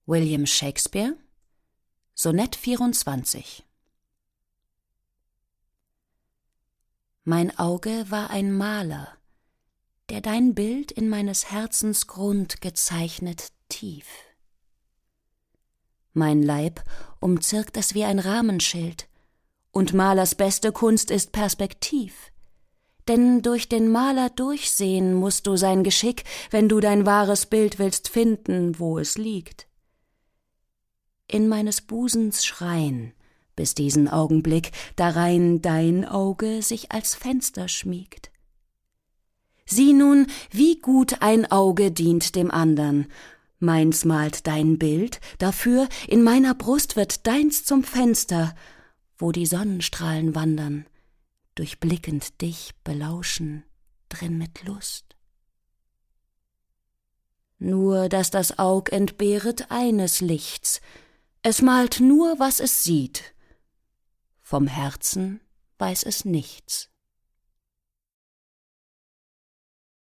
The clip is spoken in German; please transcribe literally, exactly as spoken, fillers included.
William Shakespeare, Sonett vierundzwanzig. Mein Auge war ein Maler, der dein Bild in meines Herzens Grund gezeichnet tief. Mein Leib umzirkt es wie ein Rahmenschild, und Malers beste Kunst ist Perspektiv. Denn durch den Maler durchsehen musst du sein Geschick, wenn du dein wahres Bild willst finden, wo es liegt. In meines Busens Schrein, bis diesen Augenblick, darein dein Auge sich als Fenster schmiegt. Sieh nun, wie gut ein Auge dient dem andern. Meins malt dein Bild, dafür in meiner Brust wird deins zum Fenster, wo die Sonnenstrahlen wandern, durchblickend dich belauschen, drin mit Lust. Nur, dass das Aug entbehret eines Lichts, es malt nur, was es sieht, vom Herzen weiß es nichts.